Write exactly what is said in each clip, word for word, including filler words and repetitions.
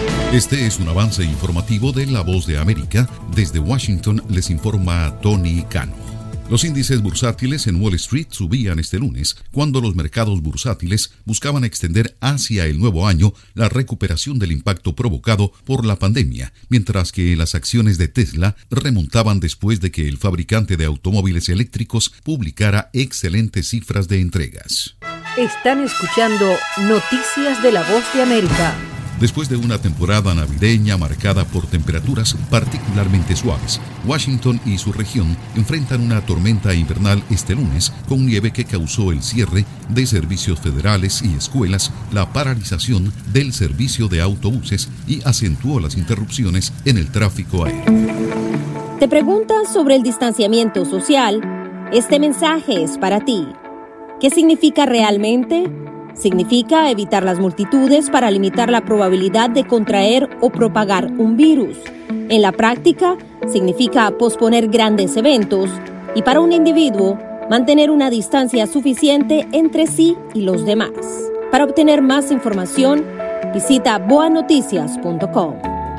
Este es un avance informativo de La Voz de América. Desde Washington les informa Tony Cano. Los índices bursátiles en Wall Street subían este lunes, cuando los mercados bursátiles buscaban extender hacia el nuevo año la recuperación del impacto provocado por la pandemia, mientras que las acciones de Tesla remontaban después de que el fabricante de automóviles eléctricos publicara excelentes cifras de entregas. Están escuchando Noticias de La Voz de América. Después de una temporada navideña marcada por temperaturas particularmente suaves, Washington y su región enfrentan una tormenta invernal este lunes con nieve que causó el cierre de servicios federales y escuelas, la paralización del servicio de autobuses y acentuó las interrupciones en el tráfico aéreo. ¿Te preguntas sobre el distanciamiento social? Este mensaje es para ti. ¿Qué significa realmente? Significa evitar las multitudes para limitar la probabilidad de contraer o propagar un virus. En la práctica, significa posponer grandes eventos y para un individuo, mantener una distancia suficiente entre sí y los demás. Para obtener más información, visita boa noticias punto com.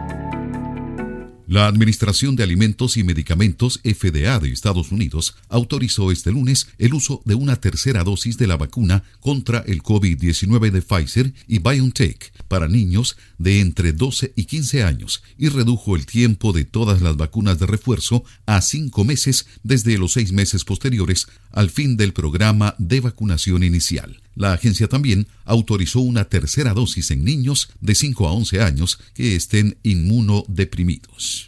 La Administración de Alimentos y Medicamentos F D A de Estados Unidos autorizó este lunes el uso de una tercera dosis de la vacuna contra el COVID diecinueve de Pfizer y BioNTech para niños de entre doce y quince años y redujo el tiempo de todas las vacunas de refuerzo a cinco meses desde los seis meses posteriores al fin del programa de vacunación inicial. La agencia también autorizó una tercera dosis en niños de cinco a once años que estén inmunodeprimidos.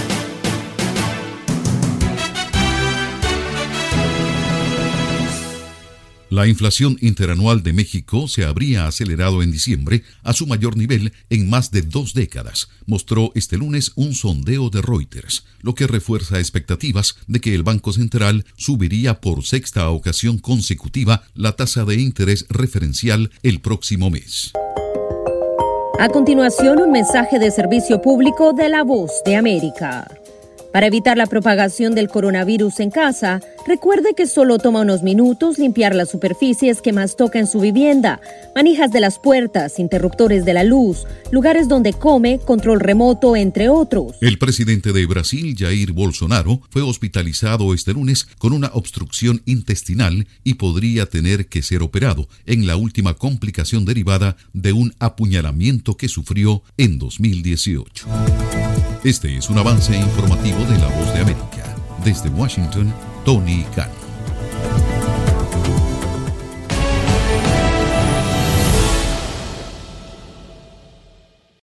La inflación interanual de México se habría acelerado en diciembre a su mayor nivel en más de dos décadas, mostró este lunes un sondeo de Reuters, lo que refuerza expectativas de que el Banco Central subiría por sexta ocasión consecutiva la tasa de interés referencial el próximo mes. A continuación, un mensaje de servicio público de La Voz de América. Para evitar la propagación del coronavirus en casa, recuerde que solo toma unos minutos limpiar las superficies que más toca en su vivienda, manijas de las puertas, interruptores de la luz, lugares donde come, control remoto, entre otros. El presidente de Brasil, Jair Bolsonaro, fue hospitalizado este lunes con una obstrucción intestinal y podría tener que ser operado en la última complicación derivada de un apuñalamiento que sufrió en dos mil dieciocho. Este es un avance informativo de La Voz de América. Desde Washington, Tony Cano.